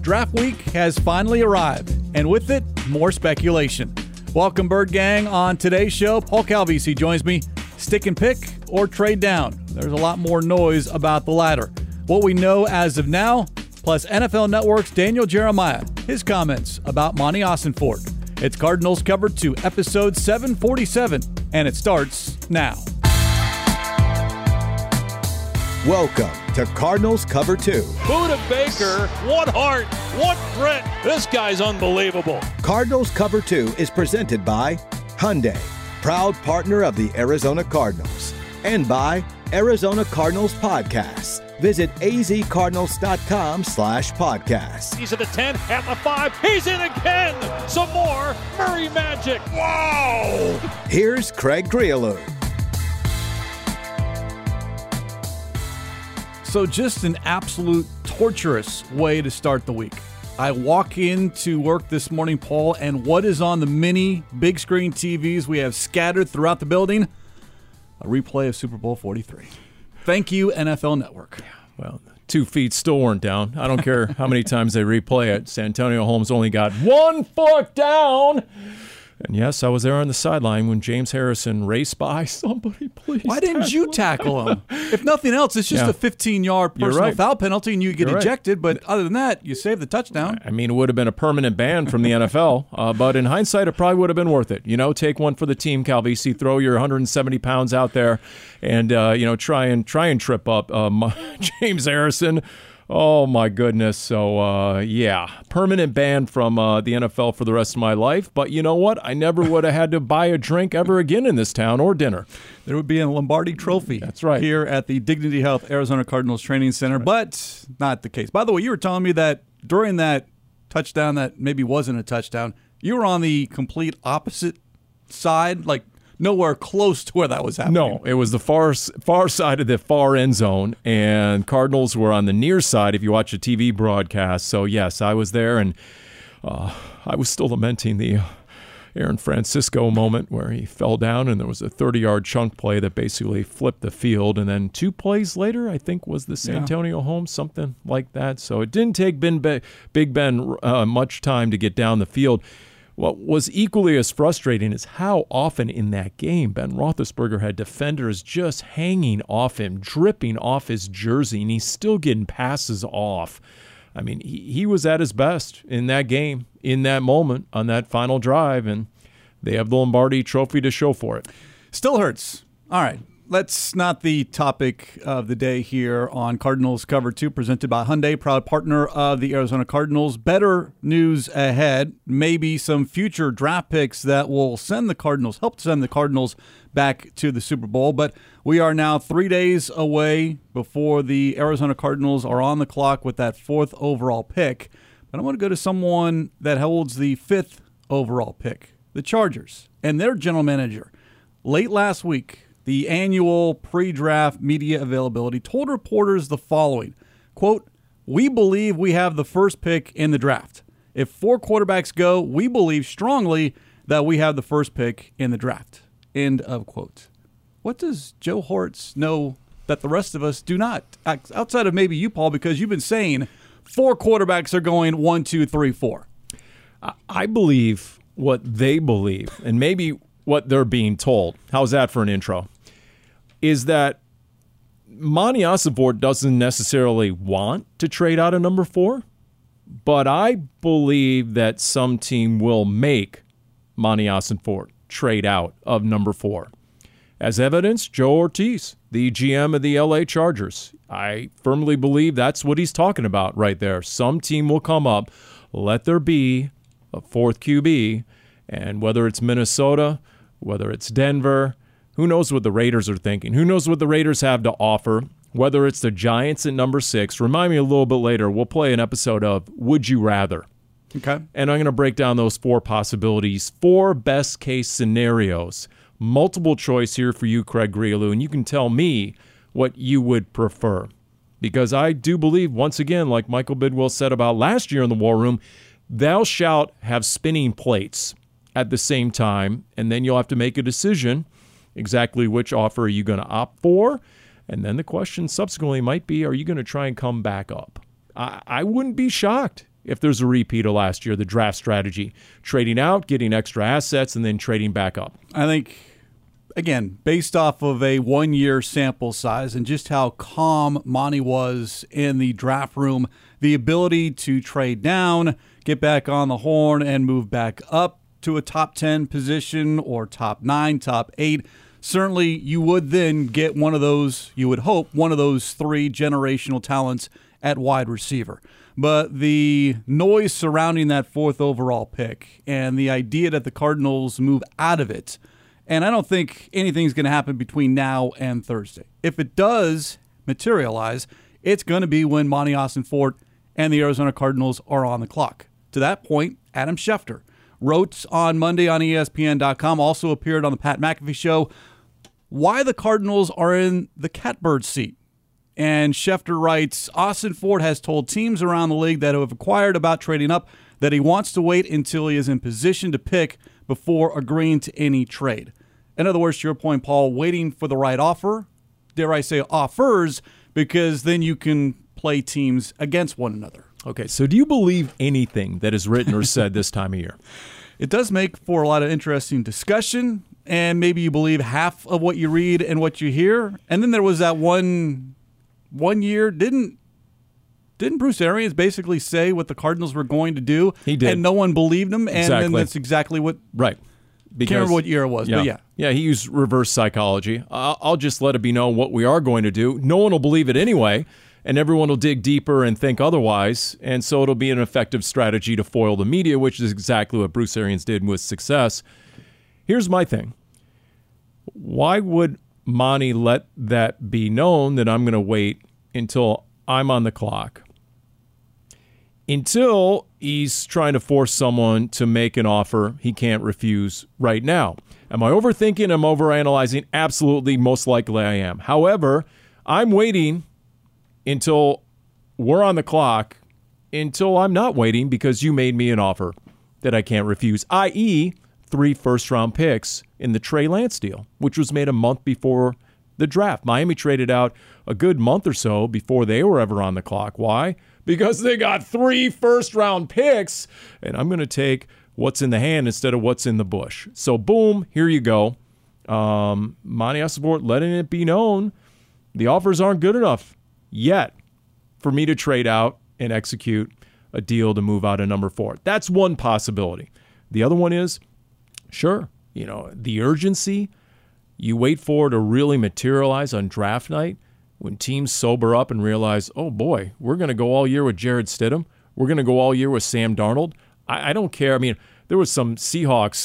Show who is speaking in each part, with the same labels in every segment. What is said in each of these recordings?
Speaker 1: Draft week has finally arrived, and with it, more speculation. Welcome, Bird Gang. On today's show, Paul Calvisi joins me. Stick and pick or trade down? There's a lot more noise about the latter. What we know as of now, plus NFL Network's Daniel Jeremiah, his comments about Monti Ossenfort. It's Cardinals Cover 2, episode 747, and it starts now.
Speaker 2: Welcome to Cardinals Cover 2.
Speaker 3: Budda Baker, what heart, what grit. This guy's unbelievable.
Speaker 2: Cardinals Cover 2 is presented by Hyundai, proud partner of the Arizona Cardinals, and by Arizona Cardinals Podcast. Visit azcardinals.com/podcast.
Speaker 3: He's at the 10, at the 5, he's in again. Some more Murray magic. Wow!
Speaker 2: Here's Craig Grialou.
Speaker 1: So just an absolute torturous way to start the week. I walk into work this morning, Paul, and what is on the many big screen TVs we have scattered throughout the building? A replay of Super Bowl 43. Thank you, NFL Network.
Speaker 4: Well, 2 feet still weren't down. I don't care how many times they replay it. Santonio Holmes only got 1 foot down. And yes, I was there on the sideline when James Harrison raced by. Somebody please.
Speaker 1: Why didn't you tackle him? If nothing else, it's just a 15-yard personal foul penalty and you get ejected. But other than that, you save the touchdown.
Speaker 4: I mean, it would have been a permanent ban from the NFL. But in hindsight, it probably would have been worth it. You know, take one for the team, Calvisi. Throw your 170 pounds out there and, try and trip up James Harrison. Oh, my goodness. So, permanent ban from the NFL for the rest of my life. But you know what? I never would have had to buy a drink ever again in this town or dinner.
Speaker 1: There would be a Lombardi trophy.
Speaker 4: That's right.
Speaker 1: Here at the Dignity Health Arizona Cardinals Training Center, but not the case. By the way, you were telling me that during that touchdown that maybe wasn't a touchdown, you were on the complete opposite side, like nowhere close to where that was happening.
Speaker 4: No, it was the far side of the far end zone, and Cardinals were on the near side if you watch the TV broadcast. So, yes, I was there, and I was still lamenting the Aaron Francisco moment where he fell down, and there was a 30-yard chunk play that basically flipped the field. And then 2 plays later, I think, was the Santonio Holmes, something like that. So it didn't take Big Ben much time to get down the field. What was equally as frustrating is how often in that game Ben Roethlisberger had defenders just hanging off him, dripping off his jersey, and he's still getting passes off. I mean, he was at his best in that game, in that moment, on that final drive, and they have the Lombardi trophy to show for it.
Speaker 1: Still hurts. All right. That's not the topic of the day here on Cardinals Cover 2, presented by Hyundai, proud partner of the Arizona Cardinals. Better news ahead, maybe some future draft picks that will help send the Cardinals back to the Super Bowl. But we are now 3 days away before the Arizona Cardinals are on the clock with that 4th overall pick. But I want to go to someone that holds the 5th overall pick, the Chargers, and their general manager. Late last week, the annual pre-draft media availability told reporters the following, quote, "We believe we have the first pick in the draft. If 4 quarterbacks go, we believe strongly that we have the first pick in the draft." End of quote. What does Joe Hortz know that the rest of us do not? Outside of maybe you, Paul, because you've been saying 4 quarterbacks are going 1, 2, 3, 4.
Speaker 4: I believe what they believe, and maybe what they're being told. How's that for an intro? Is that Monti Ossenfort doesn't necessarily want to trade out of number 4, but I believe that some team will make Monti Ossenfort trade out of number 4. As evidence, Joe Ortiz, the GM of the LA Chargers. I firmly believe that's what he's talking about right there. Some team will come up, let there be a 4th QB, and whether it's Minnesota, whether it's Denver, who knows what the Raiders are thinking? Who knows what the Raiders have to offer? Whether it's the Giants at number 6. Remind me a little bit later. We'll play an episode of Would You Rather.
Speaker 1: Okay.
Speaker 4: And I'm going to break down those 4 possibilities, 4 best-case scenarios. Multiple choice here for you, Craig Grialou, and you can tell me what you would prefer. Because I do believe, once again, like Michael Bidwell said about last year in the War Room, thou shalt have spinning plates at the same time, and then you'll have to make a decision exactly which offer are you going to opt for. And then the question subsequently might be, are you going to try and come back up? I wouldn't be shocked if there's a repeat of last year, the draft strategy. Trading out, getting extra assets, and then trading back up.
Speaker 1: I think, again, based off of a one-year sample size and just how calm Monty was in the draft room, the ability to trade down, get back on the horn, and move back up to a top 10 position or top 9, top 8, certainly you would then get one of those, you would hope, one of those 3 generational talents at wide receiver. But the noise surrounding that 4th overall pick and the idea that the Cardinals move out of it, and I don't think anything's going to happen between now and Thursday. If it does materialize, it's going to be when Monty Ossenfort and the Arizona Cardinals are on the clock. To that point, Adam Schefter wrote on Monday on ESPN.com, also appeared on the Pat McAfee Show, why the Cardinals are in the catbird seat. And Schefter writes, Ossenfort has told teams around the league that have inquired about trading up that he wants to wait until he is in position to pick before agreeing to any trade. In other words, to your point, Paul, waiting for the right offer, dare I say offers, because then you can play teams against one another.
Speaker 4: Okay, so do you believe anything that is written or said this time of year?
Speaker 1: It does make for a lot of interesting discussion, and maybe you believe half of what you read and what you hear. And then there was that one year, didn't Bruce Arians basically say what the Cardinals were going to do?
Speaker 4: He did.
Speaker 1: And no one believed him, and
Speaker 4: Exactly.
Speaker 1: then that's exactly what...
Speaker 4: Right.
Speaker 1: Can't remember what year it was, but yeah.
Speaker 4: Yeah, he used reverse psychology. I'll just let it be known what we are going to do. No one will believe it anyway, and everyone will dig deeper and think otherwise, and so it'll be an effective strategy to foil the media, which is exactly what Bruce Arians did with success. Here's my thing. Why would Monty let that be known that I'm going to wait until I'm on the clock? Until he's trying to force someone to make an offer he can't refuse right now. Am I overthinking? Am I overanalyzing? Absolutely, most likely I am. However, I'm waiting until we're on the clock, until I'm not waiting because you made me an offer that I can't refuse, i.e., 3 first-round picks in the Trey Lance deal, which was made a month before the draft. Miami traded out a good month or so before they were ever on the clock. Why? Because they got 3 first-round picks, and I'm going to take what's in the hand instead of what's in the bush. So, boom, here you go. Monty Ossenfort letting it be known the offers aren't good enough yet for me to trade out and execute a deal to move out of number 4. That's one possibility. The other one is, sure, the urgency you wait for to really materialize on draft night when teams sober up and realize, oh boy, we're going to go all year with Jarrett Stidham. We're going to go all year with Sam Darnold. I don't care. I mean, there was some Seahawks,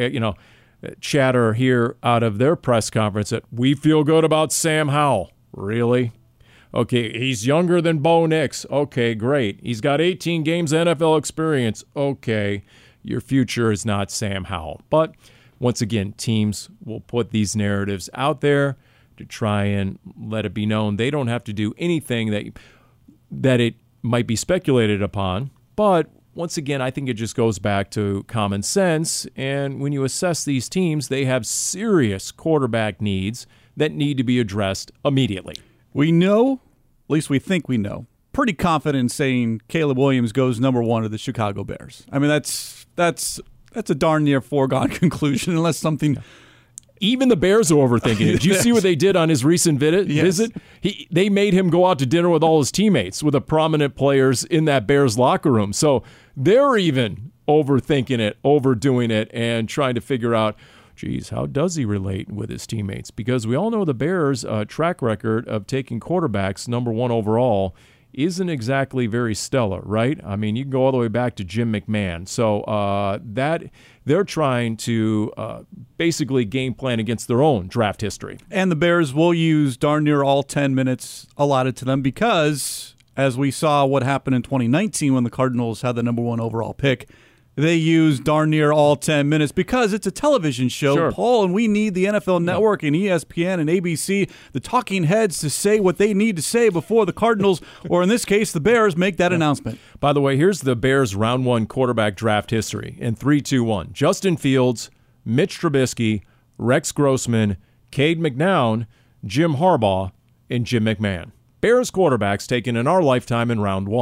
Speaker 4: chatter here out of their press conference that we feel good about Sam Howell. Really? Okay, he's younger than Bo Nix. Okay, great. He's got 18 games NFL experience. Okay, your future is not Sam Howell. But once again, teams will put these narratives out there to try and let it be known they don't have to do anything that it might be speculated upon. But once again, I think it just goes back to common sense. And when you assess these teams, they have serious quarterback needs that need to be addressed immediately.
Speaker 1: We know, at least we think we know, pretty confident in saying Caleb Williams goes number 1 to the Chicago Bears. I mean, that's a darn near foregone conclusion unless something...
Speaker 4: Even the Bears are overthinking it. Did you see what they did on his recent visit? They made him go out to dinner with all his teammates, with the prominent players in that Bears locker room. So they're even overthinking it, overdoing it, and trying to figure out, geez, how does he relate with his teammates? Because we all know the Bears' track record of taking quarterbacks number 1 overall isn't exactly very stellar, right? I mean, you can go all the way back to Jim McMahon. So that they're trying to basically game plan against their own draft history.
Speaker 1: And the Bears will use darn near all 10 minutes allotted to them because, as we saw what happened in 2019 when the Cardinals had the number 1 overall pick, they use darn near all 10 minutes because it's a television show,
Speaker 4: sure,
Speaker 1: Paul, and we need the NFL Network and ESPN and ABC, the talking heads, to say what they need to say before the Cardinals, or in this case, the Bears, make that announcement.
Speaker 4: By the way, here's the Bears' round 1 quarterback draft history in 3-2-1. Justin Fields, Mitch Trubisky, Rex Grossman, Cade McNown, Jim Harbaugh, and Jim McMahon. Bears quarterbacks taken in our lifetime in round 1.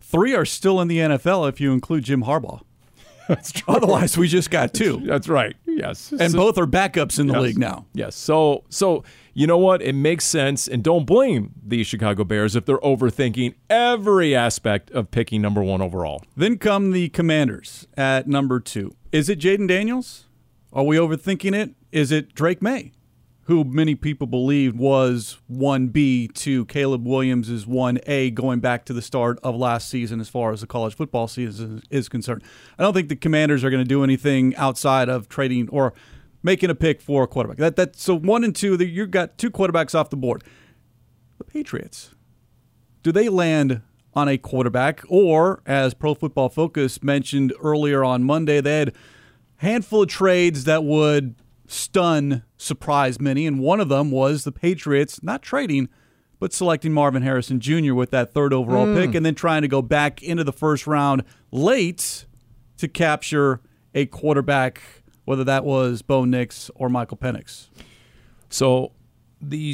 Speaker 1: 3 are still in the NFL if you include Jim Harbaugh.
Speaker 4: That's true.
Speaker 1: Otherwise, we just got 2.
Speaker 4: That's right. Yes.
Speaker 1: And both are backups in the league now.
Speaker 4: Yes. So you know what? It makes sense, and don't blame the Chicago Bears if they're overthinking every aspect of picking number 1 overall.
Speaker 1: Then come the Commanders at number 2. Is it Jaden Daniels? Are we overthinking it? Is it Drake May, who many people believed was 1B to Caleb Williams' 1A going back to the start of last season as far as the college football season is concerned? I don't think the Commanders are going to do anything outside of trading or making a pick for a quarterback. So 1 and 2, you've got 2 quarterbacks off the board. The Patriots, do they land on a quarterback? Or, as Pro Football Focus mentioned earlier on Monday, they had a handful of trades that would surprise many, and one of them was the Patriots not trading, but selecting Marvin Harrison Jr. with that 3rd overall pick, and then trying to go back into the first round late to capture a quarterback, whether that was Bo Nix or Michael Penix.
Speaker 4: So the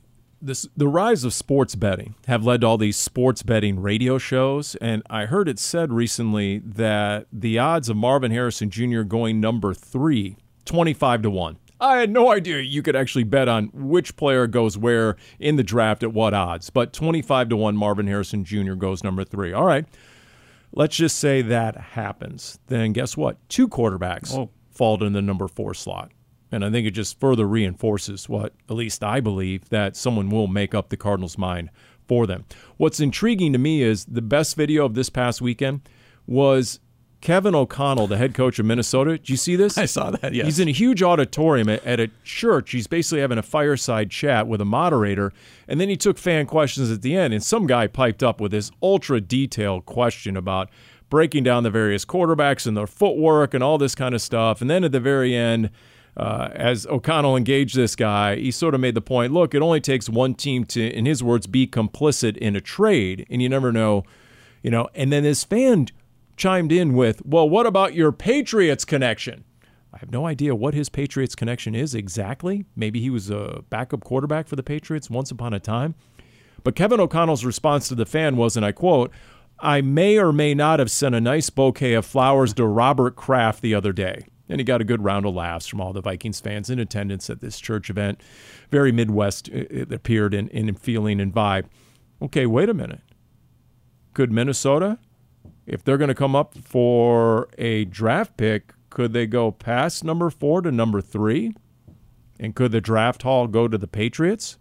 Speaker 4: rise of sports betting have led to all these sports betting radio shows, and I heard it said recently that the odds of Marvin Harrison Jr. going number 3, 25-1. I had no idea you could actually bet on which player goes where in the draft at what odds, but 25-1 Marvin Harrison Jr. goes number 3. All right, let's just say that happens. Then guess what? 2 quarterbacks fall in the number 4 slot. And I think it just further reinforces what, at least I believe, that someone will make up the Cardinals' mind for them. What's intriguing to me is the best video of this past weekend was Kevin O'Connell, the head coach of Minnesota. Did you see this?
Speaker 1: I saw that, yes.
Speaker 4: He's in a huge auditorium at a church. He's basically having a fireside chat with a moderator, and then he took fan questions at the end, and some guy piped up with this ultra-detailed question about breaking down the various quarterbacks and their footwork and all this kind of stuff. And then at the very end, as O'Connell engaged this guy, he sort of made the point, look, it only takes one team to, in his words, be complicit in a trade, and you never know, and then this fan chimed in with, well, what about your Patriots connection? I have no idea what his Patriots connection is exactly. Maybe he was a backup quarterback for the Patriots once upon a time. But Kevin O'Connell's response to the fan was, and I quote, I may or may not have sent a nice bouquet of flowers to Robert Kraft the other day. And he got a good round of laughs from all the Vikings fans in attendance at this church event. Very Midwest it appeared in feeling and vibe. Okay, wait a minute. Could Minnesota, if they're going to come up for a draft pick, could they go past number 4 to number 3? And could the draft haul go to the Patriots?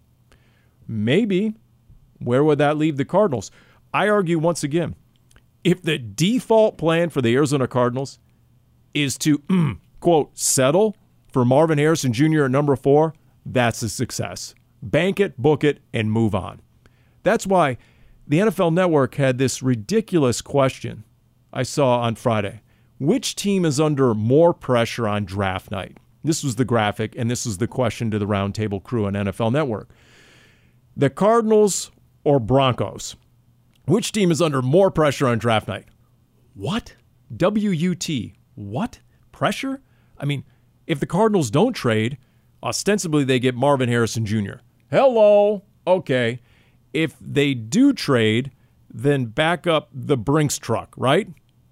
Speaker 4: Maybe. Where would that leave the Cardinals? I argue once again, if the default plan for the Arizona Cardinals is to, quote, settle for Marvin Harrison Jr. at number 4, that's a success. Bank it, book it, and move on. That's why the NFL Network had this ridiculous question I saw on Friday. Which team is under more pressure on draft night? This was the graphic, and this was the question to the roundtable crew on NFL Network. The Cardinals or Broncos? Which team is under more pressure on draft night? What? W-U-T. What? Pressure? I mean, if the Cardinals don't trade, ostensibly they get Marvin Harrison Jr. Hello. Okay. If they do trade, then back up the Brinks truck, right?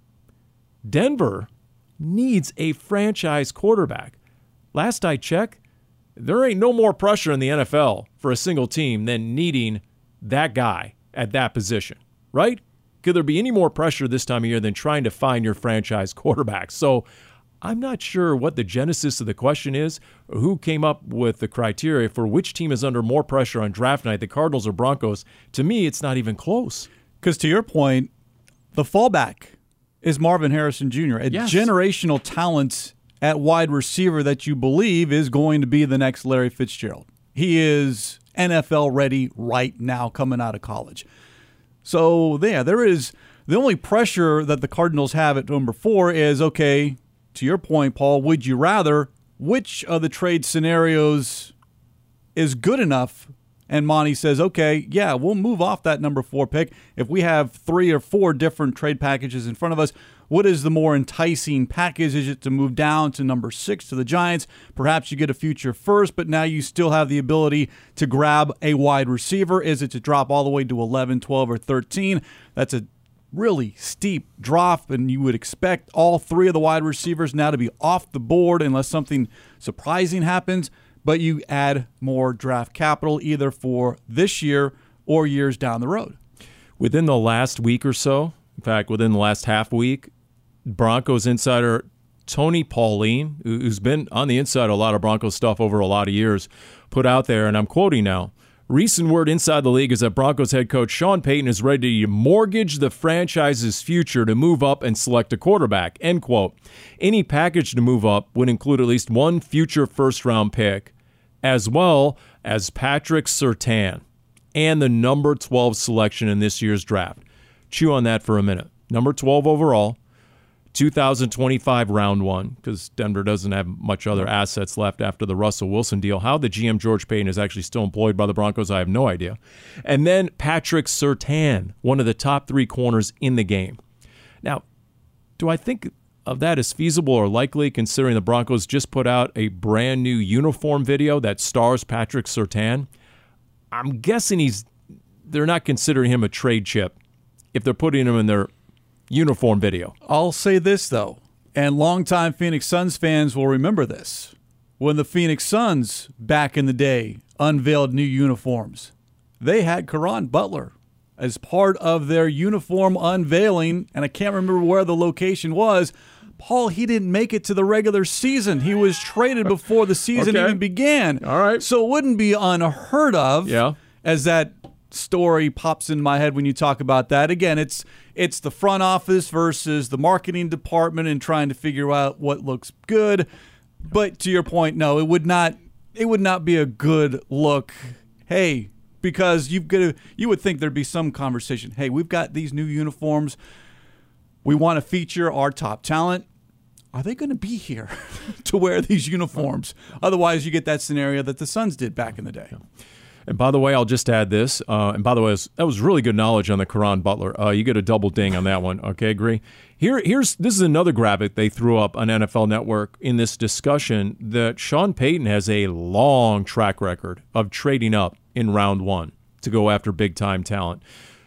Speaker 4: Denver needs a franchise quarterback. Last I checked, there ain't no more pressure in the NFL for a single team than needing that guy at that position, right? Could there be any more pressure this time of year than trying to find your franchise quarterback? So I'm not sure what the genesis of the question is or who came up with the criteria for which team is under more pressure on draft night, the Cardinals or Broncos. To me, it's not even close.
Speaker 1: Because to your point, the fallback is Marvin Harrison Jr., a generational talent at wide receiver that you believe is going to be the next Larry Fitzgerald. He is NFL ready right now coming out of college. So there is the only pressure that the Cardinals have at number 4 is, okay, to your point, Paul, would you rather, which of the trade scenarios is good enough? And Monty says, okay, yeah, we'll move off that number 4 pick. If we have 3 or 4 different trade packages in front of us, what is the more enticing package? Is it to move down to number 6 to the Giants? Perhaps you get a future first, but now you still have the ability to grab a wide receiver. Is it to drop all the way to 11, 12, or 13? That's a really steep drop, and you would expect all three of the wide receivers now to be off the board unless something surprising happens, but you add more draft capital either for this year or years down the road.
Speaker 4: Within the last week or so, in fact, within the last half week, Broncos insider Tony Pauline, who's been on the inside of a lot of Broncos stuff over a lot of years, put out there, and I'm quoting now, "Recent word inside the league is that Broncos head coach Sean Payton is ready to mortgage the franchise's future to move up and select a quarterback," end quote. Any package to move up would include at least one future first-round pick, as well as Patrick Surtain and the number 12 selection in this year's draft. Chew on that for a minute. Number 12 overall, 2025 round one, because Denver doesn't have much other assets left after the Russell Wilson deal. How the GM George Payton is actually still employed by the Broncos, I have no idea. And then Patrick Surtain, one of the top 3 corners in the game. Now, do I think of that as feasible or likely, considering the Broncos just put out a brand new uniform video that stars Patrick Surtain? I'm guessing they're not considering him a trade chip if they're putting him in their uniform video.
Speaker 1: I'll say this, though, and longtime Phoenix Suns fans will remember this. When the Phoenix Suns, back in the day, unveiled new uniforms, they had Caron Butler as part of their uniform unveiling, and I can't remember where the location was. Paul, he didn't make it to the regular season. He was traded before the season even began.
Speaker 4: All right.
Speaker 1: So it wouldn't be unheard of as that story pops in my head when you talk about that. Again, it's the front office versus the marketing department and trying to figure out what looks good. But to your point, no, it would not be a good look. Hey, because you would think there'd be some conversation. Hey, we've got these new uniforms. We want to feature our top talent. Are they going to be here to wear these uniforms? Otherwise, you get that scenario that the Suns did back in the day.
Speaker 4: And by the way, I'll just add this. And by the way, that was really good knowledge on the Caron Butler. You get a double ding on that one. Okay, agree? This is another graphic they threw up on NFL Network in this discussion that Sean Payton has a long track record of trading up in round one to go after big-time talent.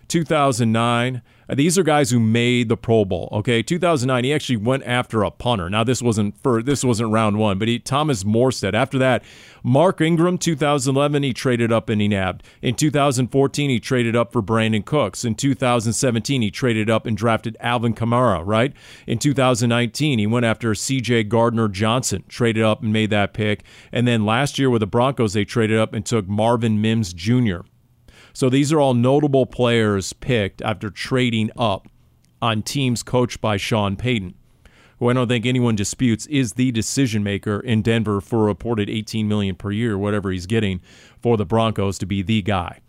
Speaker 4: 2009, these are guys who made the Pro Bowl. Okay, 2009, he actually went after a punter. Now this wasn't round one, but Thomas Morstead. After that, Mark Ingram, 2011, he traded up and he nabbed. In 2014, he traded up for Brandon Cooks. In 2017, he traded up and drafted Alvin Kamara. Right. In 2019, he went after C.J. Gardner-Johnson, traded up and made that pick. And then last year with the Broncos, they traded up and took Marvin Mims Jr. So these are all notable players picked after trading up on teams coached by Sean Payton, who I don't think anyone disputes is the decision maker in Denver for a reported $18 million per year, whatever he's getting for the Broncos to be the guy.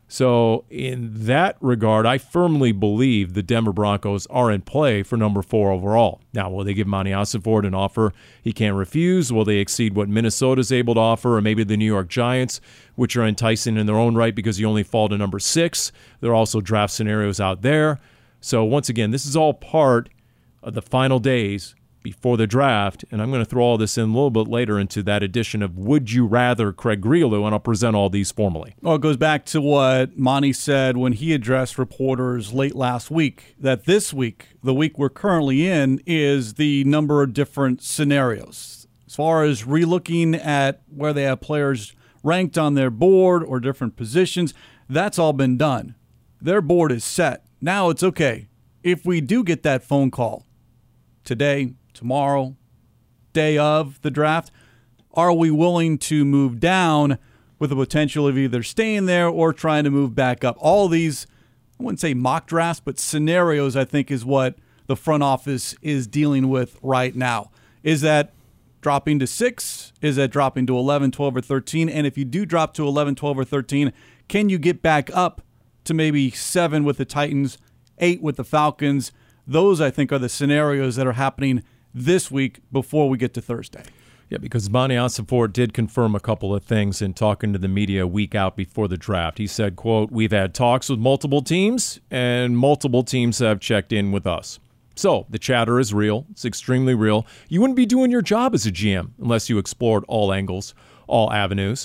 Speaker 4: So in that regard, I firmly believe the Denver Broncos are in play for number 4 overall. Now, will they give Monty Ossenfort an offer he can't refuse? Will they exceed what Minnesota's able to offer, or maybe the New York Giants, which are enticing in their own right because you only fall to number 6? There are also draft scenarios out there. So once again, this is all part of the final days before the draft, and I'm going to throw all this in a little bit later into that edition of Would You Rather, Craig Grialou, and I'll present all these formally.
Speaker 1: Well, it goes back to what Monty said when he addressed reporters late last week, that this week, the week we're currently in, is the number of different scenarios. As far as relooking at where they have players ranked on their board or different positions, that's all been done. Their board is set. Now it's okay. If we do get that phone call today, tomorrow, day of the draft, are we willing to move down with the potential of either staying there or trying to move back up? All these, I wouldn't say mock drafts, but scenarios, I think, is what the front office is dealing with right now. Is that dropping to 6? Is that dropping to 11, 12, or 13? And if you do drop to 11, 12, or 13, can you get back up to maybe 7 with the Titans, 8 with the Falcons? Those, I think, are the scenarios that are happening this week before we get to Thursday.
Speaker 4: Yeah, because Monty Ossenfort did confirm a couple of things in talking to the media a week out before the draft. He said, quote, "We've had talks with multiple teams, and multiple teams have checked in with us." So the chatter is real. It's extremely real. You wouldn't be doing your job as a GM unless you explored all angles, all avenues.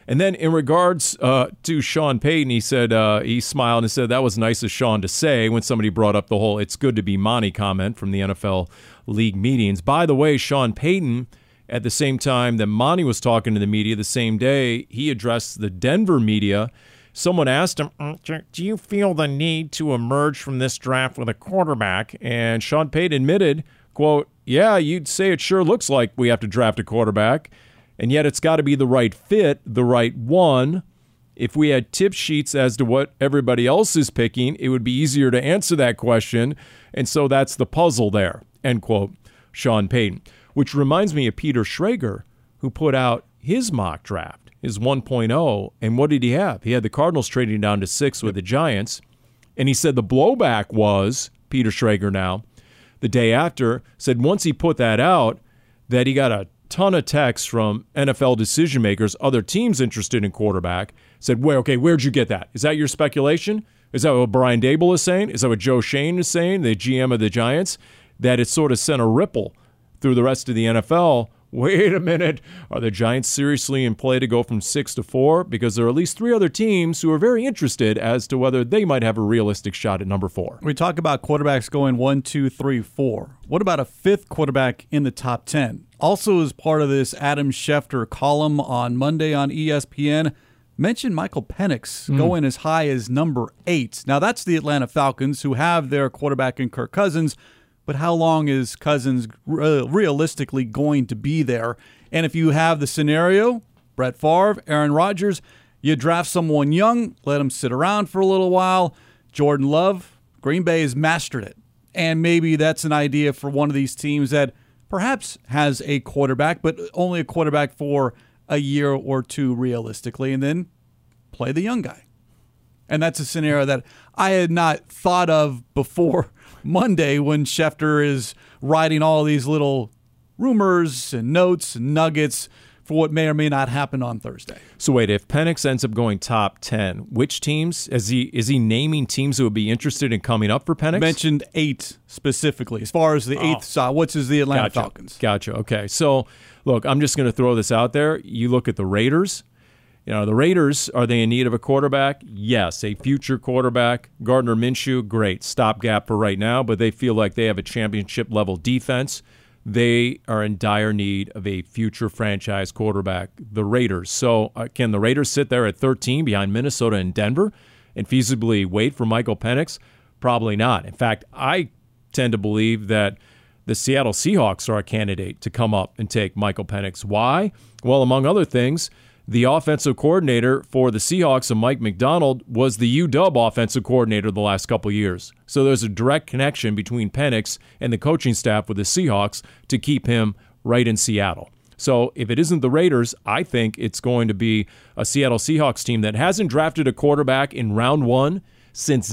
Speaker 4: And then in regards to Sean Payton, he said he smiled and said that was nice of Sean to say when somebody brought up the whole "it's good to be Monty" comment from the NFL league meetings. By the way, Sean Payton, at the same time that Monty was talking to the media the same day, he addressed the Denver media. Someone asked him, do you feel the need to emerge from this draft with a quarterback? And Sean Payton admitted, quote, yeah, you'd say it sure looks like we have to draft a quarterback. And yet it's got to be the right fit, the right one. If we had tip sheets as to what everybody else is picking, it would be easier to answer that question. And so that's the puzzle there, end quote, Sean Payton. Which reminds me of Peter Schrager, who put out his mock draft, his 1.0. And what did he have? He had the Cardinals trading down to 6 with the Giants. And he said the blowback was, Peter Schrager now, the day after, said once he put that out, that he got a ton of texts from NFL decision makers, other teams interested in quarterback, said, where'd you get that? Is that your speculation? Is that what Brian Daboll is saying? Is that what Joe Schoen is saying, the GM of the Giants? That it sort of sent a ripple through the rest of the NFL. Wait a minute. Are the Giants seriously in play to go from 6 to 4? Because there are at least 3 other teams who are very interested as to whether they might have a realistic shot at number 4.
Speaker 1: We talk about quarterbacks going 1, 2, 3, 4. What about a 5th quarterback in the top 10? Also, as part of this Adam Schefter column on Monday on ESPN, mentioned Michael Penix going as high as number 8. Now, that's the Atlanta Falcons, who have their quarterback in Kirk Cousins. But how long is Cousins realistically going to be there? And if you have the scenario, Brett Favre, Aaron Rodgers, you draft someone young, let him sit around for a little while. Jordan Love, Green Bay has mastered it. And maybe that's an idea for one of these teams that perhaps has a quarterback, but only a quarterback for a year or two realistically, and then play the young guy. And that's a scenario that I had not thought of before Monday when Schefter is writing all these little rumors and notes and nuggets for what may or may not happen on Thursday.
Speaker 4: So wait, if Penix ends up going top 10, which teams? Is he naming teams who would be interested in coming up for Penix?
Speaker 1: Mentioned 8 specifically. As far as the 8th side, what's the Atlanta Falcons?
Speaker 4: Gotcha. Okay. So look, I'm just going to throw this out there. You look at the Raiders. The Raiders, are they in need of a quarterback? Yes, a future quarterback. Gardner Minshew, great. Stopgap for right now, but they feel like they have a championship-level defense. They are in dire need of a future franchise quarterback, the Raiders. So can the Raiders sit there at 13 behind Minnesota and Denver and feasibly wait for Michael Penix? Probably not. In fact, I tend to believe that the Seattle Seahawks are a candidate to come up and take Michael Penix. Why? Well, among other things, the offensive coordinator for the Seahawks, Mike Macdonald, was the UW offensive coordinator the last couple of years. So there's a direct connection between Penix and the coaching staff with the Seahawks to keep him right in Seattle. So if it isn't the Raiders, I think it's going to be a Seattle Seahawks team that hasn't drafted a quarterback in round 1 since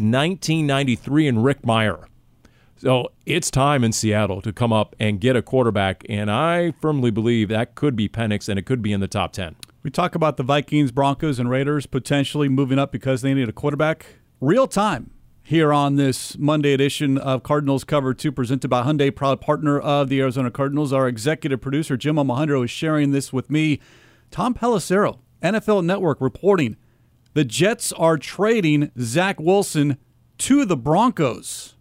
Speaker 4: 1993 and Rick Meyer. So it's time in Seattle to come up and get a quarterback, and I firmly believe that could be Penix, and it could be in the top 10.
Speaker 1: We talk about the Vikings, Broncos, and Raiders potentially moving up because they need a quarterback. Real time here on this Monday edition of Cardinals Cover 2, presented by Hyundai, proud partner of the Arizona Cardinals. Our executive producer, Jim Almohandro, is sharing this with me. Tom Pelissero, NFL Network, reporting the Jets are trading Zach Wilson to the Broncos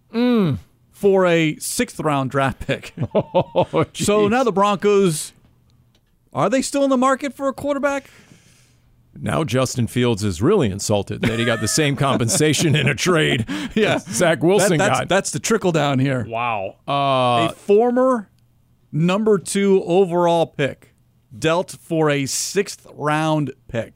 Speaker 1: for a 6th-round draft pick. So now the Broncos... Are they still in the market for a quarterback?
Speaker 4: Now Justin Fields is really insulted that he got the same compensation in a trade Zach Wilson got.
Speaker 1: That's the trickle down here.
Speaker 4: Wow.
Speaker 1: A former number 2 overall pick dealt for a 6th-round pick.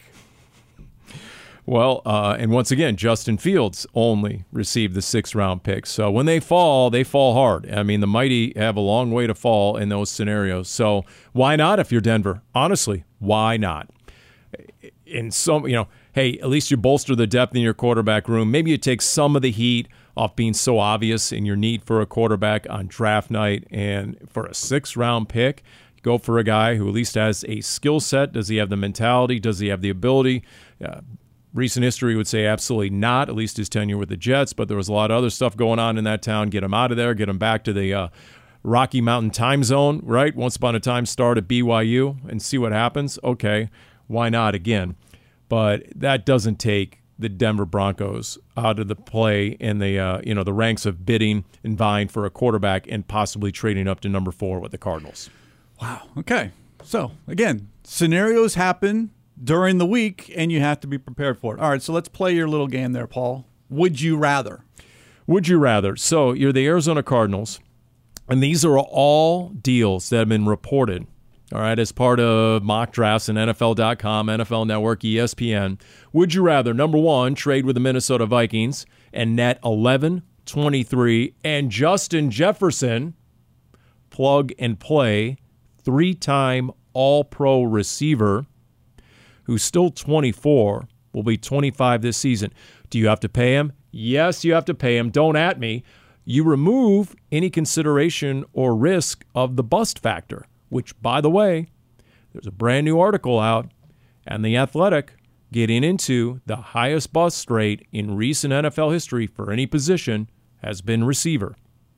Speaker 4: Well, and once again, Justin Fields only received the 6th-round pick. So when they fall hard. I mean, the mighty have a long way to fall in those scenarios. So why not if you're Denver? Honestly, why not? In some, hey, at least you bolster the depth in your quarterback room. Maybe you take some of the heat off being so obvious in your need for a quarterback on draft night. And for a 6th-round pick, go for a guy who at least has a skill set. Does he have the mentality? Does he have the ability? Recent history would say absolutely not, at least his tenure with the Jets, but there was a lot of other stuff going on in that town. Get him out of there, get him back to the Rocky Mountain time zone, right? Once upon a time, start at BYU and see what happens. Okay, why not again? but that doesn't take the Denver Broncos out of the play in the the ranks of bidding and vying for a quarterback and possibly trading up to number 4 with the Cardinals.
Speaker 1: Wow. Okay. So, again, scenarios happen during the week, and you have to be prepared for it. All right, so let's play your little game there, Paul. Would you rather?
Speaker 4: Would you rather? So you're the Arizona Cardinals, and these are all deals that have been reported, all right, as part of mock drafts in NFL.com, NFL Network, ESPN. Would you rather, number 1, trade with the Minnesota Vikings and net 11, 23, and Justin Jefferson, plug and play, 3-time All-Pro receiver, who's still 24, will be 25 this season. Do you have to pay him? Yes, you have to pay him. Don't at me. You remove any consideration or risk of the bust factor, which, by the way, there's a brand new article out, and The Athletic getting into the highest bust rate in recent NFL history for any position has been receiver.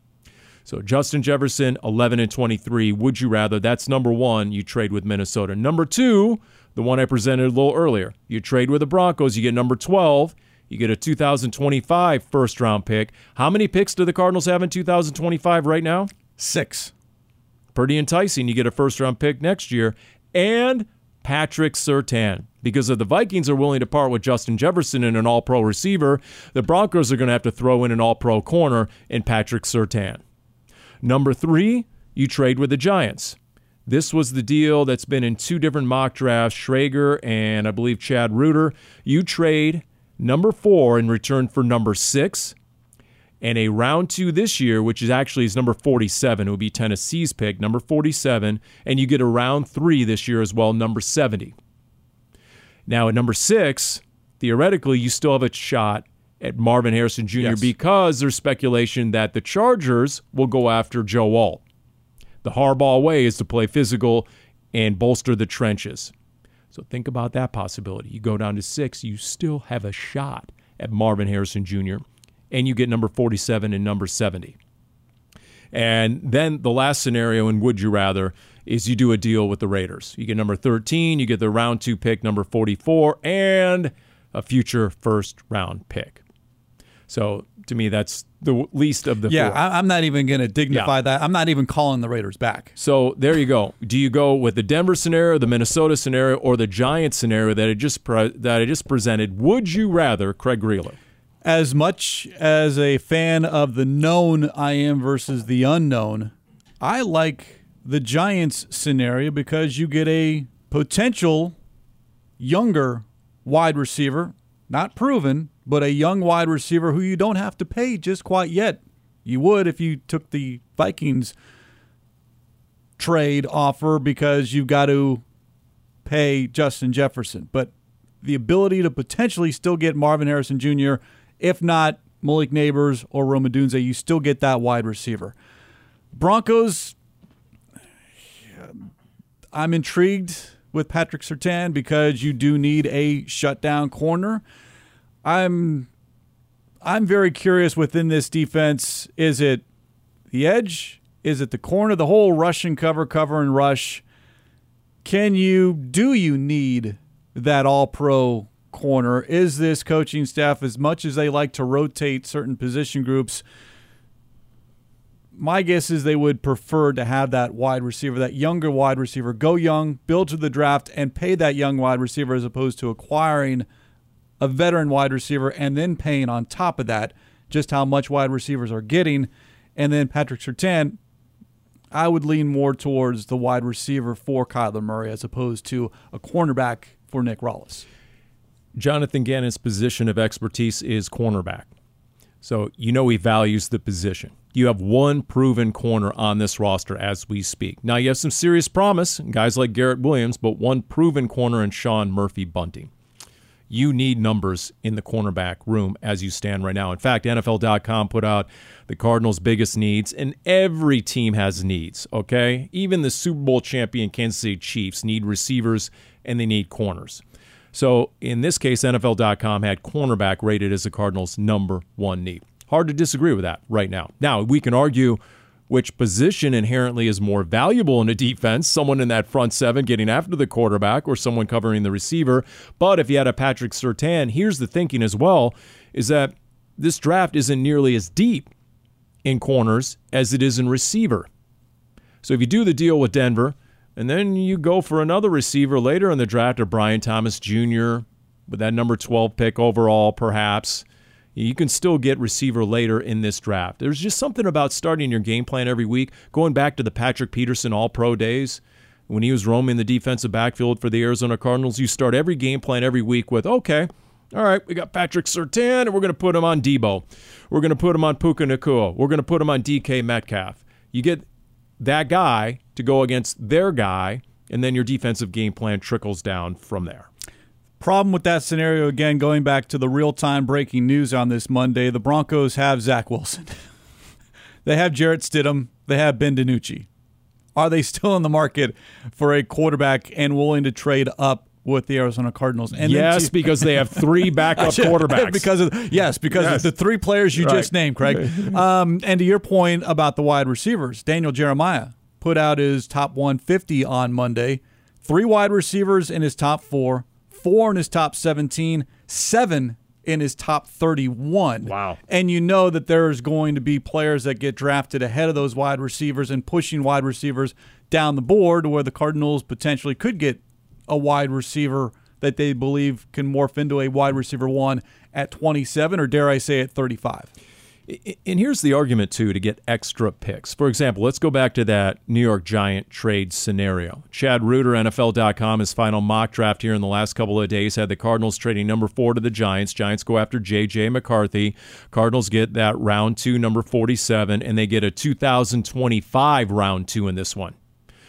Speaker 4: So Justin Jefferson, 11 and 23. Would you rather? That's number 1. You trade with Minnesota. Number 2, the one I presented a little earlier. You trade with the Broncos. You get number 12. You get a 2025 first-round pick. How many picks do the Cardinals have in 2025 right now?
Speaker 1: 6.
Speaker 4: Pretty enticing. You get a first-round pick next year. And Patrick Surtain. Because if the Vikings are willing to part with Justin Jefferson and an all-pro receiver, the Broncos are going to have to throw in an all-pro corner in Patrick Surtain. Number 3, you trade with the Giants. This was the deal that's been in 2 different mock drafts, Schrager and I believe Chad Reuter. You trade number 4 in return for number 6 and a round 2 this year, which is actually is number 47. It would be Tennessee's pick, number 47, and you get a round 3 this year as well, number 70. Now at number 6, theoretically, you still have a shot at Marvin Harrison Jr.
Speaker 1: Yes.
Speaker 4: Because there's speculation that the Chargers will go after Joe Alt. The Harbaugh way is to play physical and bolster the trenches. So think about that possibility. You go down to 6, you still have a shot at Marvin Harrison Jr., and you get number 47 and number 70. And then the last scenario in Would You Rather is you do a deal with the Raiders. You get number 13, you get the round 2 pick, number 44, and a future first-round pick. So to me, that's the least of the 4.
Speaker 1: I'm not even going to dignify that. I'm not even calling the Raiders back.
Speaker 4: So there you go. Do you go with the Denver scenario, the Minnesota scenario, or the Giants scenario that I just presented? Would you rather, Craig Greeler?
Speaker 1: As much as a fan of the known I am versus the unknown, I like the Giants scenario because you get a potential younger wide receiver, not proven, but a young wide receiver who you don't have to pay just quite yet. You would if you took the Vikings trade offer because you've got to pay Justin Jefferson. But the ability to potentially still get Marvin Harrison Jr., if not Malik Neighbors or Rome Odunze, you still get that wide receiver. Broncos, I'm intrigued with Patrick Surtain because you do need a shutdown corner. I'm very curious within this defense. Is it the edge? Is it the corner? The whole rush and cover and rush. Do you need that all-pro corner? Is this coaching staff, as much as they like to rotate certain position groups, my guess is they would prefer to have that wide receiver, that younger wide receiver, go young, build to the draft, and pay that young wide receiver as opposed to acquiring a veteran wide receiver and then paying on top of that just how much wide receivers are getting. And then Patrick Surtain, I would lean more towards the wide receiver for Kyler Murray as opposed to a cornerback for Nick Rallis.
Speaker 4: Jonathan Gannon's position of expertise is cornerback. So he values the position. You have one proven corner on this roster as we speak. Now you have some serious promise, guys like Garrett Williams, but one proven corner in Sean Murphy-Bunting. You need numbers in the cornerback room as you stand right now. In fact, NFL.com put out the Cardinals' biggest needs, and every team has needs, okay? Even the Super Bowl champion Kansas City Chiefs need receivers, and they need corners. So in this case, NFL.com had cornerback rated as the Cardinals' number 1 need. Hard to disagree with that right now. Now, we can argue which position inherently is more valuable in a defense, someone in that front seven getting after the quarterback or someone covering the receiver. But if you had a Patrick Surtain, here's the thinking as well, is that this draft isn't nearly as deep in corners as it is in receiver. So if you do the deal with Denver, and then you go for another receiver later in the draft, or Brian Thomas Jr., with that number 12 pick overall perhaps, you can still get receiver later in this draft. There's just something about starting your game plan every week, going back to the Patrick Peterson All-Pro days when he was roaming the defensive backfield for the Arizona Cardinals. You start every game plan every week with, okay, all right, we got Patrick Surtain, and we're going to put him on Debo. We're going to put him on Puka Nacua. We're going to put him on DK Metcalf. You get that guy to go against their guy, and then your defensive game plan trickles down from there.
Speaker 1: Problem with that scenario, again, going back to the real-time breaking news on this Monday, the Broncos have Zach Wilson. They have Jarrett Stidham. They have Ben DiNucci. Are they still in the market for a quarterback and willing to trade up with the Arizona Cardinals? And
Speaker 4: yes, because they have three backup quarterbacks.
Speaker 1: because of the three players you just named, Craig. And to your point about the wide receivers, Daniel Jeremiah put out his top 150 on Monday. 3 wide receivers in his top 4. 4 in his top 17, 7 in his top 31.
Speaker 4: Wow.
Speaker 1: And you know that there's going to be players that get drafted ahead of those wide receivers and pushing wide receivers down the board, where the Cardinals potentially could get a wide receiver that they believe can morph into a wide receiver 1 at 27, or dare I say at 35.
Speaker 4: And here's the argument, too, to get extra picks. For example, let's go back to that New York Giant trade scenario. Chad Reuter, NFL.com, his final mock draft here in the last couple of days, had the Cardinals trading number 4 to the Giants. Giants go after J.J. McCarthy. Cardinals get that round 2, number 47, and they get a 2025 round 2 in this one.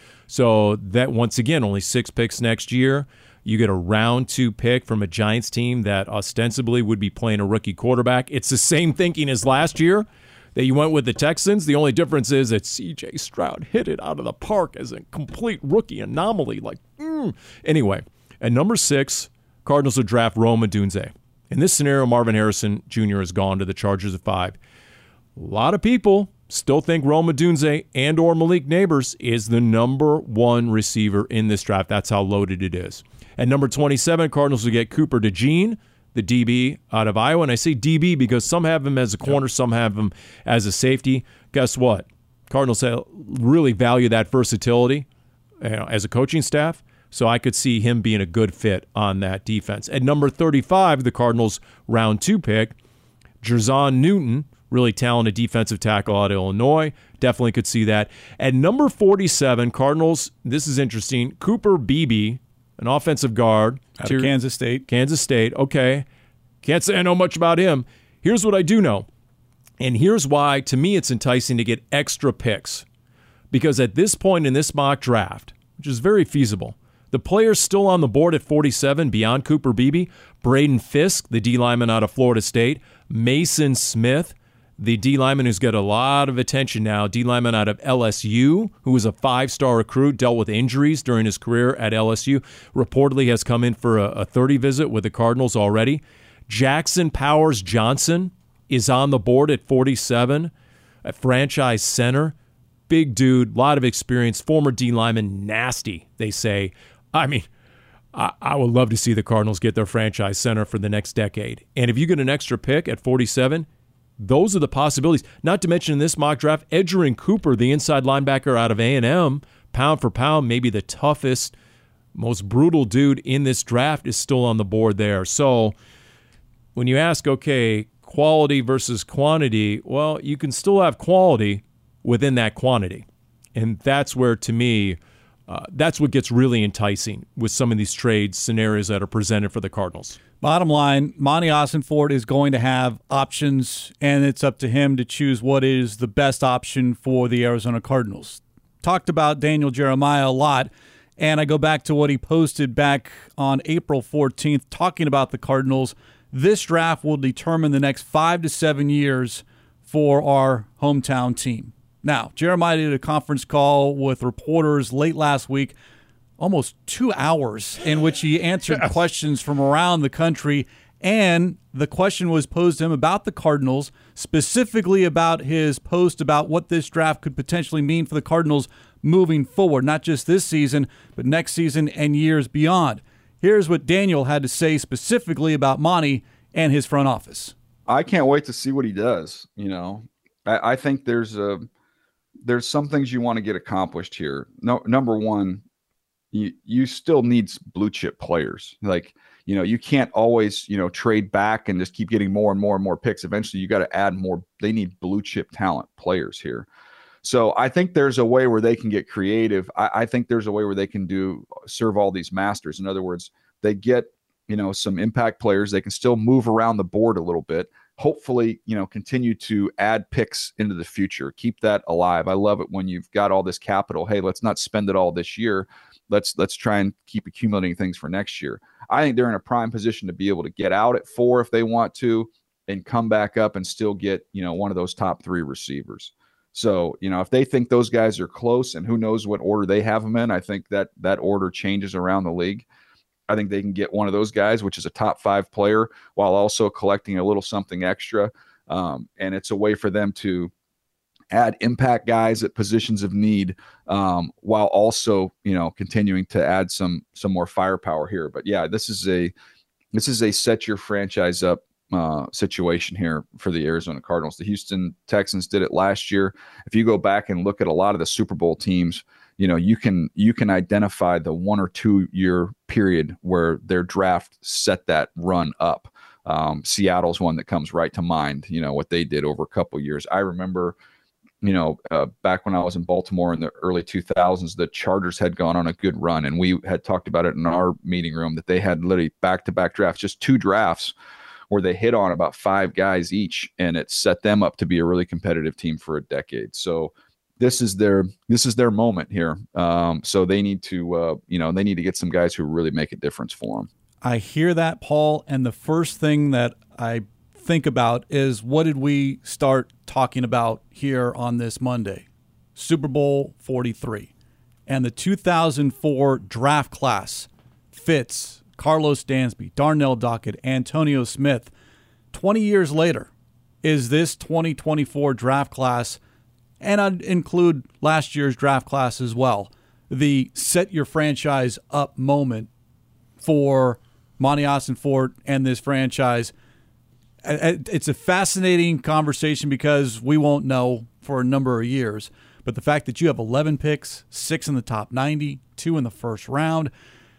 Speaker 4: So that, once again, only 6 picks next year. You get a round 2 pick from a Giants team that ostensibly would be playing a rookie quarterback. It's the same thinking as last year that you went with the Texans. The only difference is that C.J. Stroud hit it out of the park as a complete rookie anomaly. Anyway, at number 6, Cardinals would draft Rome Odunze. In this scenario, Marvin Harrison Jr. has gone to the Chargers at 5. A lot of people still think Rome Odunze and or Malik Neighbors is the number 1 receiver in this draft. That's how loaded it is. At number 27, Cardinals will get Cooper DeJean, the DB out of Iowa. And I say DB because some have him as a corner, some have him as a safety. Guess what? Cardinals really value that versatility as a coaching staff, so I could see him being a good fit on that defense. At number 35, the Cardinals' round 2 pick, Jerzon Newton, really talented defensive tackle out of Illinois. Definitely could see that. At number 47, Cardinals, this is interesting, Cooper Beebe, an offensive guard.
Speaker 1: Out of Kansas State.
Speaker 4: Kansas State, okay. Can't say I know much about him. Here's what I do know. And here's why, to me, it's enticing to get extra picks. Because at this point in this mock draft, which is very feasible, the players still on the board at 47 beyond Cooper Beebe, Braden Fisk, the D lineman out of Florida State, Mason Smith, the D lineman who's got a lot of attention now, D lineman out of LSU, who was a 5-star recruit, dealt with injuries during his career at LSU, reportedly has come in for a 30 visit with the Cardinals already. Jackson Powers Johnson is on the board at 47, a franchise center. Big dude, a lot of experience, former D lineman, nasty, they say. I mean, I would love to see the Cardinals get their franchise center for the next decade. And if you get an extra pick at 47, those are the possibilities. Not to mention in this mock draft, Edgerrin Cooper, the inside linebacker out of A&M, pound for pound, maybe the toughest, most brutal dude in this draft is still on the board there. So when you ask, okay, quality versus quantity, well, you can still have quality within that quantity. And that's where, to me, that's what gets really enticing with some of these trade scenarios that are presented for the Cardinals.
Speaker 1: Bottom line, Monty Ossenfort is going to have options, and it's up to him to choose what is the best option for the Arizona Cardinals. Talked about Daniel Jeremiah a lot, and I go back to what he posted back on April 14th talking about the Cardinals. This draft will determine the next 5 to 7 years for our hometown team. Now, Jeremiah did a conference call with reporters late last week, almost 2 hours, in which he answered questions from around the country and the question was posed to him about the Cardinals, specifically about his post about what this draft could potentially mean for the Cardinals moving forward, not just this season, but next season and years beyond. Here's what Daniel had to say specifically about Monty and his front office.
Speaker 5: I can't wait to see what he does. I think there's some things you want to get accomplished here. No, number one, you still need blue chip players. Like, you can't always, trade back and just keep getting more and more and more picks. Eventually you got to add more. They need blue chip talent players here. So I think there's a way where they can get creative. I think there's a way where they can serve all these masters. In other words, they get, some impact players. They can still move around the board a little bit. Hopefully, continue to add picks into the future. Keep that alive. I love it when you've got all this capital. Hey, let's not spend it all this year. Let's try and keep accumulating things for next year. I think they're in a prime position to be able to get out at 4 if they want to and come back up and still get, one of those top 3 receivers. So, if they think those guys are close, and who knows what order they have them in, I think that order changes around the league. I think they can get one of those guys, which is a top 5 player, while also collecting a little something extra. And it's a way for them to add impact guys at positions of need, while also, continuing to add some more firepower here. But yeah, this is a set your franchise up situation here for the Arizona Cardinals. The Houston Texans did it last year. If you go back and look at a lot of the Super Bowl teams, you can identify the 1 or 2 year period where their draft set that run up. Seattle's one that comes right to mind, what they did over a couple years. I remember, back when I was in Baltimore in the early 2000s, the Chargers had gone on a good run, and we had talked about it in our meeting room that they had literally back-to-back drafts, just 2 drafts where they hit on about 5 guys each, and it set them up to be a really competitive team for a decade. So this is their moment here. So they need to, they need to get some guys who really make a difference for them.
Speaker 1: I hear that, Paul, and the first thing that I think about is, what did we start talking about here on this Monday? Super Bowl 43. And the 2004 draft class fits Carlos Dansby, Darnell Dockett, Antonio Smith. 20 years later, is this 2024 draft class, and I'd include last year's draft class as well, the set your franchise up moment for Monty Ossenfort and this franchise? It's a fascinating conversation because we won't know for a number of years. But the fact that you have 11 picks, 6 in the top 90, 2 in the first round,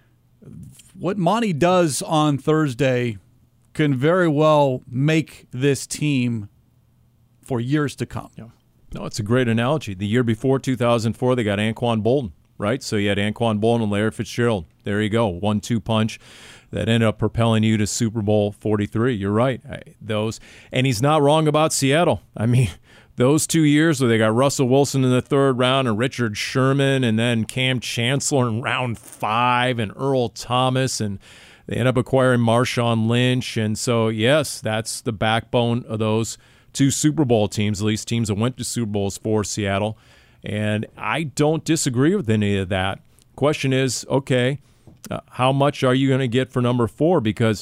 Speaker 1: what Monty does on Thursday can very well make this team for years to come.
Speaker 4: Yeah. No, it's a great analogy. The year before, 2004, they got Anquan Bolden, right? So you had Anquan Bolden and Larry Fitzgerald. There you go, 1-2 punch that ended up propelling you to Super Bowl 43. You're right. And he's not wrong about Seattle. I mean, those 2 years where they got Russell Wilson in the 3rd round and Richard Sherman and then Cam Chancellor in round 5 and Earl Thomas, and they end up acquiring Marshawn Lynch. And so, yes, that's the backbone of those 2 Super Bowl teams, at least teams that went to Super Bowls for Seattle. And I don't disagree with any of that. Question is, okay, how much are you going to get for number 4? Because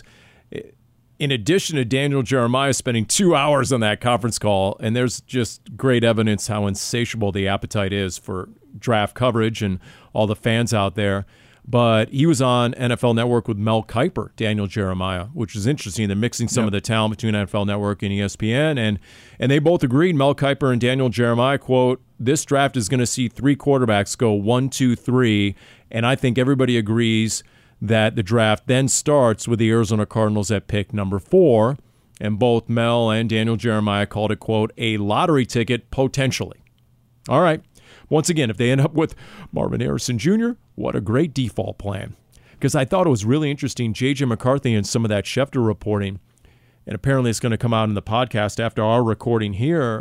Speaker 4: in addition to Daniel Jeremiah spending 2 hours on that conference call, and there's just great evidence how insatiable the appetite is for draft coverage and all the fans out there, but he was on NFL Network with Mel Kiper, Daniel Jeremiah, which is interesting. They're mixing some of the talent between NFL Network and ESPN, and they both agreed, Mel Kiper and Daniel Jeremiah, quote, this draft is going to see 3 quarterbacks go 1, 2, 3, and I think everybody agrees that the draft then starts with the Arizona Cardinals at pick number 4, and both Mel and Daniel Jeremiah called it, quote, a lottery ticket potentially. All right. Once again, if they end up with Marvin Harrison Jr., what a great default plan. Because I thought it was really interesting, J.J. McCarthy and some of that Schefter reporting, and apparently it's going to come out in the podcast after our recording here,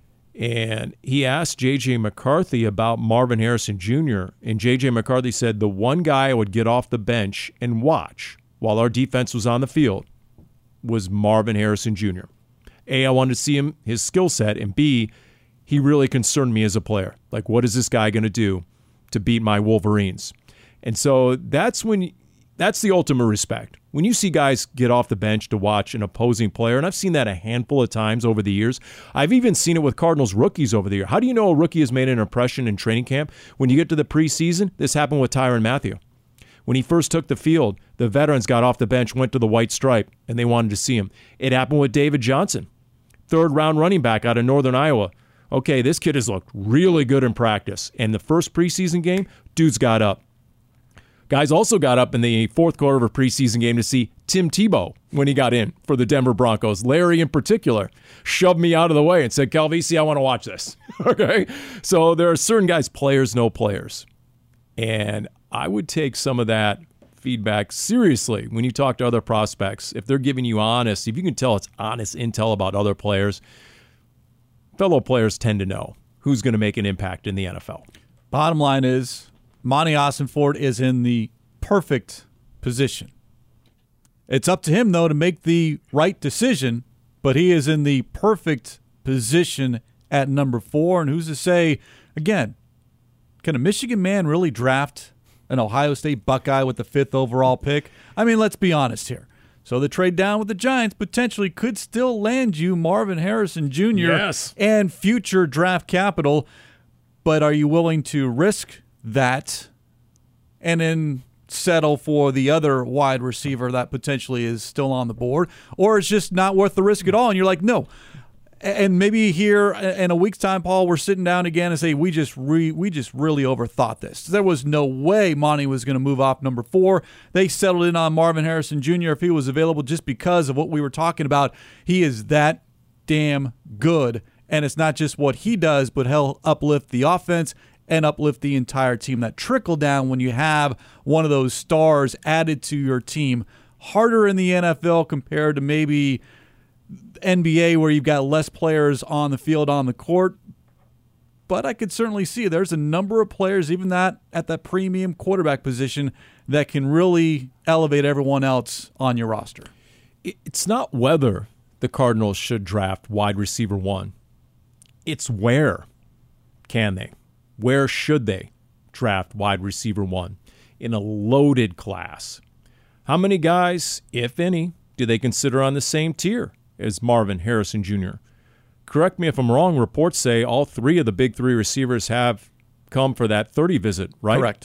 Speaker 4: and he asked J.J. McCarthy about Marvin Harrison Jr., and J.J. McCarthy said the one guy I would get off the bench and watch while our defense was on the field was Marvin Harrison Jr. A, I wanted to see his skill set, and B, he really concerned me as a player. Like, what is this guy going to do to beat my Wolverines? And so that's That's the ultimate respect. When you see guys get off the bench to watch an opposing player, and I've seen that a handful of times over the years. I've even seen it with Cardinals rookies over the year. How do you know a rookie has made an impression in training camp? When you get to the preseason, this happened with Tyrann Mathieu. When he first took the field, the veterans got off the bench, went to the white stripe, and they wanted to see him. It happened with David Johnson, third-round running back out of Northern Iowa. Okay, this kid has looked really good in practice. And the first preseason game, dudes got up. Guys also got up in the fourth quarter of a preseason game to see Tim Tebow when he got in for the Denver Broncos. Larry in particular shoved me out of the way and said, Calvisi, I want to watch this. Okay? So there are certain guys, players know players. And I would take some of that feedback seriously when you talk to other prospects. If they're giving you honest, if you can tell it's honest intel about other players, fellow players tend to know who's going to make an impact in the NFL.
Speaker 1: Bottom line is, Monty Ossenfort is in the perfect position. It's up to him, though, to make the right decision, but he is in the perfect position at number 4. And who's to say, again, can a Michigan man really draft an Ohio State Buckeye with the 5th overall pick? I mean, let's be honest here. So the trade down with the Giants potentially could still land you Marvin Harrison Jr.
Speaker 4: Yes.
Speaker 1: And future draft capital, but are you willing to risk that and then settle for the other wide receiver that potentially is still on the board, or it's just not worth the risk at all? And you're like, no. And maybe here in a week's time, Paul, we're sitting down again and say, we just really overthought this. There was no way Monty was going to move off number 4. They settled in on Marvin Harrison Jr. if he was available, just because of what we were talking about. He is that damn good. And it's not just what he does, but he'll uplift the offense and uplift the entire team. That trickle down when you have one of those stars added to your team. Harder in the NFL compared to maybe NBA, where you've got less players on the field, on the court. But I could certainly see there's a number of players, even that at that premium quarterback position, that can really elevate everyone else on your roster.
Speaker 4: It's not whether the Cardinals should draft wide receiver 1. It's where can they? Where should they draft wide receiver 1 in a loaded class? How many guys, if any, do they consider on the same tier as Marvin Harrison Jr.? Correct me if I'm wrong, reports say all 3 of the big 3 receivers have come for that 30 visit, right?
Speaker 1: Correct.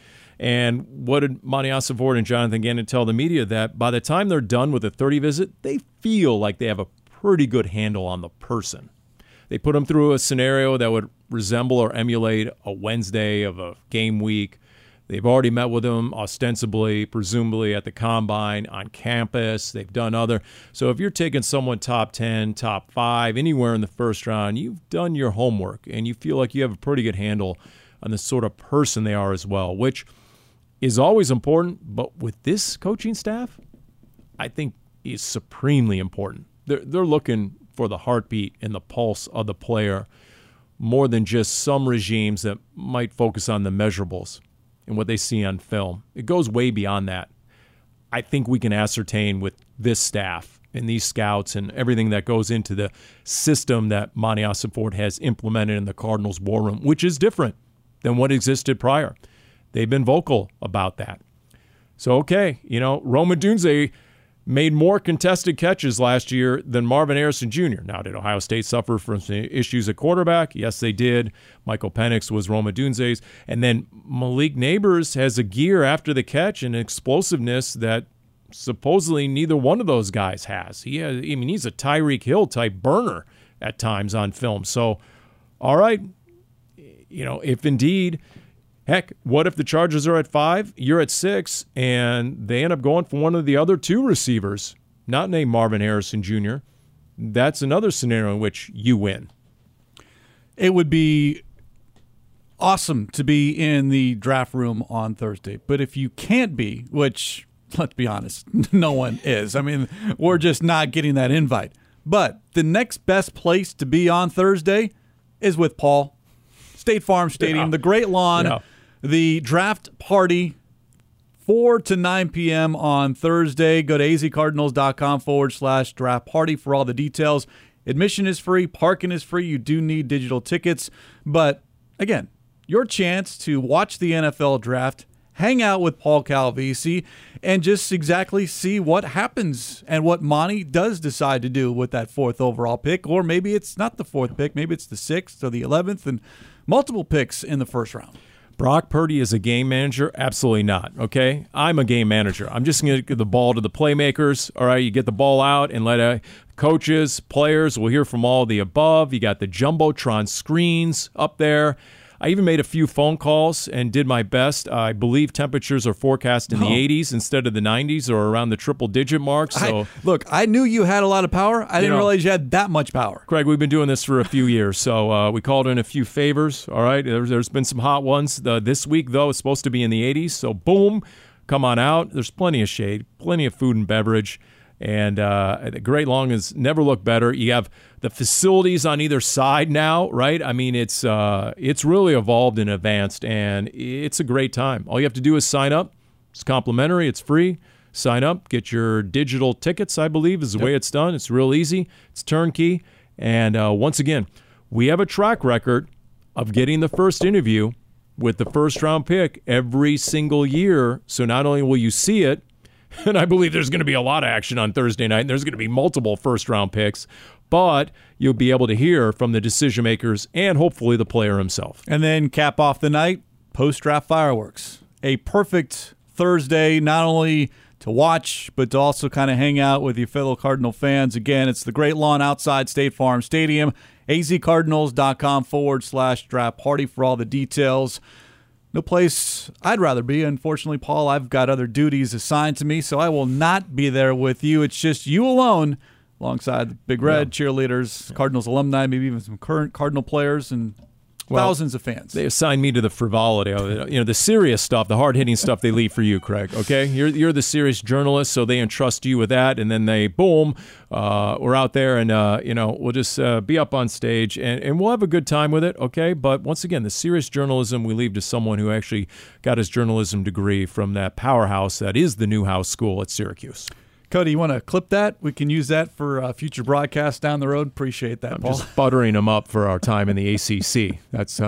Speaker 4: And what did Monty Ossenfort and Jonathan Gannon tell the media? That by the time they're done with the 30 visit, they feel like they have a pretty good handle on the person. They put them through a scenario that would resemble or emulate a Wednesday of a game week. They've already met with him ostensibly, presumably at the combine, on campus. They've done other. So if you're taking someone top 10, top 5, anywhere in the first round, you've done your homework and you feel like you have a pretty good handle on the sort of person they are as well, which is always important. But with this coaching staff, I think is supremely important. They're looking for the heartbeat and the pulse of the player more than just some regimes that might focus on the measurables and what they see on film. It goes way beyond that. I think we can ascertain with this staff and these scouts and everything that goes into the system that Monty Ossenfort has implemented in the Cardinals war room, which is different than what existed prior. They've been vocal about that. So, okay, Rome Odunze made more contested catches last year than Marvin Harrison Jr. Now, did Ohio State suffer from some issues at quarterback? Yes, they did. Michael Penix was Rome Odunze's. And then Malik Neighbors has a gear after the catch and explosiveness that supposedly neither one of those guys has. He's a Tyreek Hill type burner at times on film. So, all right, if indeed, heck, what if the Chargers are at 5, you're at 6, and they end up going for one of the other 2 receivers, not named Marvin Harrison Jr.? That's another scenario in which you win.
Speaker 1: It would be awesome to be in the draft room on Thursday. But if you can't be, which, let's be honest, no one is. I mean, we're just not getting that invite. But the next best place to be on Thursday is with Paul. State Farm Stadium, the Great Lawn. Yeah. The draft party, 4 to 9 p.m. on Thursday. Go to azcardinals.com/draft party for all the details. Admission is free. Parking is free. You do need digital tickets. But, again, your chance to watch the NFL draft, hang out with Paul Calvisi, and just exactly see what happens and what Monty does decide to do with that 4th overall pick. Or maybe it's not the 4th pick. Maybe it's the 6th or the 11th and multiple picks in the first round.
Speaker 4: Brock Purdy is a game manager? Absolutely not, okay? I'm a game manager. I'm just going to give the ball to the playmakers. All right, you get the ball out and let coaches, players, we'll hear from all the above. You got the Jumbotron screens up there. I even made a few phone calls and did my best. I believe temperatures are forecast in the 80s instead of the 90s or around the triple-digit mark. So,
Speaker 1: look, I knew you had a lot of power. I didn't realize you had that much power.
Speaker 4: Craig, we've been doing this for a few years, so we called in a few favors, all right? There's been some hot ones. This week, though, it's supposed to be in the 80s, so boom, come on out. There's plenty of shade, plenty of food and beverage. And the Great Lawn has never looked better. You have the facilities on either side now, right? I mean, it's really evolved and advanced, and it's a great time. All you have to do is sign up. It's complimentary. It's free. Sign up. Get your digital tickets, I believe, is the way it's done. It's real easy. It's turnkey. And once again, we have a track record of getting the first interview with the first-round pick every single year. So not only will you see it, and I believe there's going to be a lot of action on Thursday night, and there's going to be multiple first-round picks, but you'll be able to hear from the decision makers and hopefully the player himself.
Speaker 1: And then cap off the night, post-draft fireworks. A perfect Thursday, not only to watch, but to also kind of hang out with your fellow Cardinal fans. Again, it's the Great Lawn outside State Farm Stadium, azcardinals.com/draft party for all the details. No place I'd rather be. Unfortunately, Paul, I've got other duties assigned to me, so I will not be there with you. It's just you alone alongside the Big Red cheerleaders, Cardinals alumni, maybe even some current Cardinal players, and thousands of fans.
Speaker 4: They assigned me to the frivolity, the serious stuff, the hard-hitting stuff they leave for you, Craig, okay? You're the serious journalist, so they entrust you with that, and then they, boom, we're out there, and, we'll just be up on stage, and we'll have a good time with it, okay? But once again, the serious journalism we leave to someone who actually got his journalism degree from that powerhouse that is the Newhouse School at Syracuse.
Speaker 1: Cody, you want to clip that? We can use that for future broadcasts down the road. Appreciate that, Paul.
Speaker 4: Just buttering them up for our time in the ACC. That's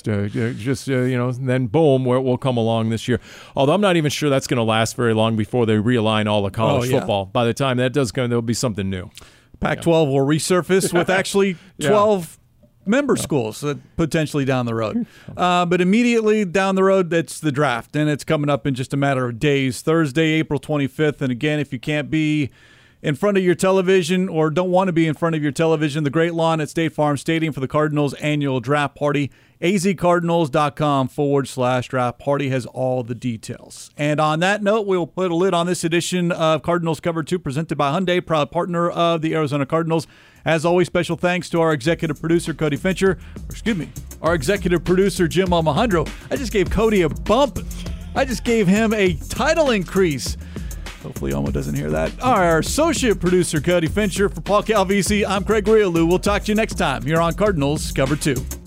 Speaker 4: then boom, we'll come along this year. Although I'm not even sure that's going to last very long before they realign all the college football. By the time that does come, there'll be something new.
Speaker 1: Pac-12 will resurface with actually 12 member schools potentially down the road. But immediately down the road, it's the draft, and it's coming up in just a matter of days. Thursday, April 25th. And again, if you can't be in front of your television or don't want to be in front of your television, the Great Lawn at State Farm Stadium for the Cardinals annual draft party. azcardinals.com/draft party has all the details. And on that note, we'll put a lid on this edition of Cardinals Cover 2 presented by Hyundai, proud partner of the Arizona Cardinals. As always, special thanks to our executive producer, Cody Fincher. Our executive producer, Jim Almohandro. I just gave Cody a bump. I just gave him a title increase. Hopefully, Almo doesn't hear that. Our associate producer, Cody Fincher. For Paul Calvisi, I'm Craig Riolu. We'll talk to you next time here on Cardinals Cover 2.